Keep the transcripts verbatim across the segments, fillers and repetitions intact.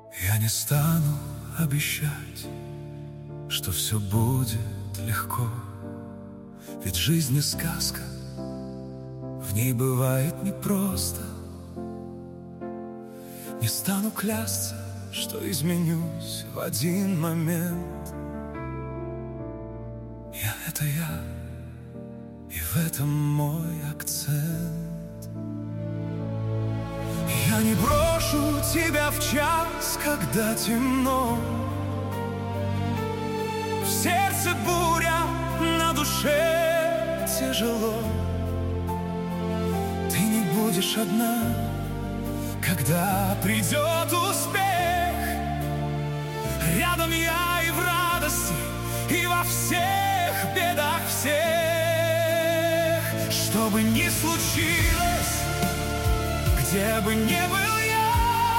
Я не стану обещать, что все будет легко, ведь жизнь не сказка, в ней бывает непросто. Не стану клясться, что изменюсь в один момент. Я — это я, и в этом мой акцент. Я не брошу тебя в час, когда темно, в сердце буря, на душе тяжело. Ты не будешь одна, когда придет успех. Рядом я и в радости, и во всех бедах всех. Что бы ни случилось, где бы ни был я,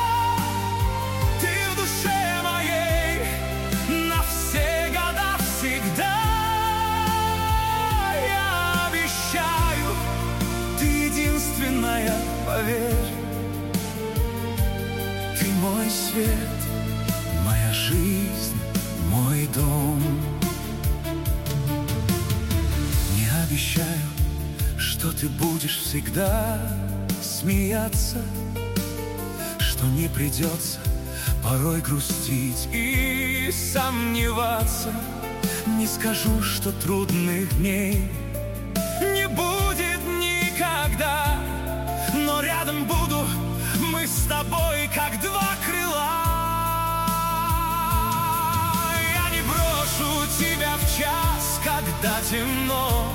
ты в душе моей на все года всегда. Я обещаю, ты единственная, поверь. Ты мой свет, моя жизнь, мой дом. Не обещаю, что ты будешь всегда смеяться, что не придется порой грустить и сомневаться. Не скажу, что трудных дней не будет никогда, но рядом буду мы с тобой, как два крыла. Я не брошу тебя в час, когда темно,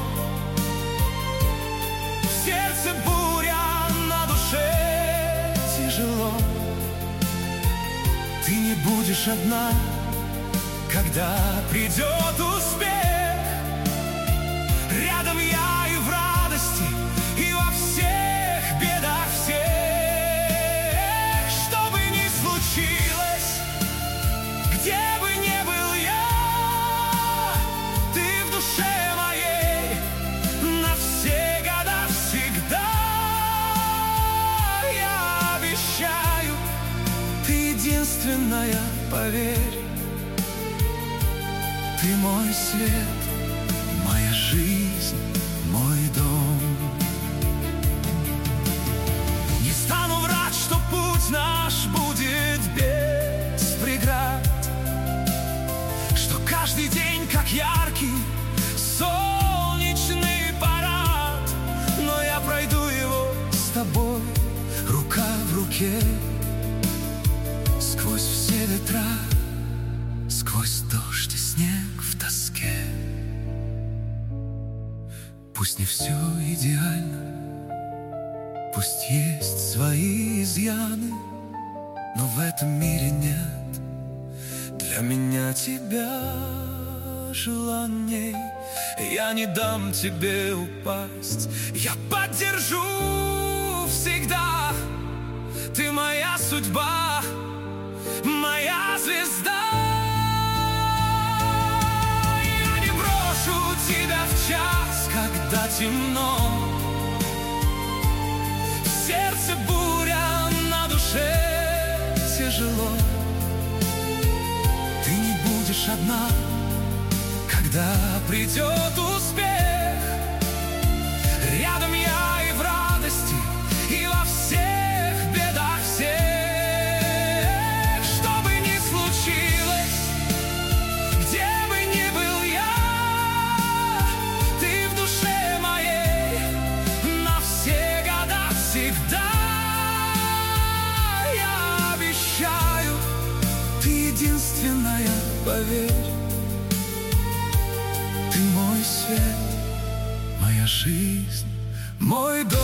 в сердце буря, на душе тяжело. Ты не будешь одна, когда придет успех. Рядом я и в радости, и во всех бедах всех. Что бы ни случилось, где бы ни был я, ты в душе моей на все года всегда. Я обещаю, ты единственная, поверь. Ты мой свет, моя жизнь, мой дом. Не стану врать, что путь наш будет без преград, что каждый день как яркий солнечный парад. Но я пройду его с тобой, рука в руке, сквозь все ветра, сквозь дождь и снег в тоске. Пусть не все идеально, пусть есть свои изъяны, но в этом мире нет для меня тебя желаний. Я не дам тебе упасть, я поддержу всегда. Ты моя судьба, моя звезда. Я не брошу тебя в час, когда темно, в сердце буря, на душе тяжело. Ты не будешь одна, когда придет успех. Рядом я и в радости, и во всех бедах всех. Что бы ни случилось, где бы ни был я, ты в душе моей на все года всегда. Я обещаю, ты единственная, поверь. Ты мой свет, моя жизнь, мой дом.